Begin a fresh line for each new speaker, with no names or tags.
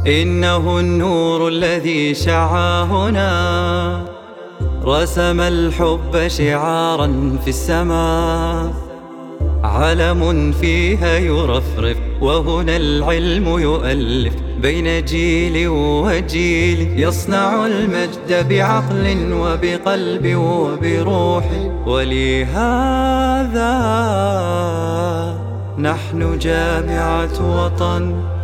إنه النور الذي شعا هنا، رسم الحب شعارا في السماء، علم فيها يرفرف، وهنا العلم يؤلف بين جيل وجيل، يصنع المجد بعقل وبقلب وبروح. ولهذا نحن جامعة وطن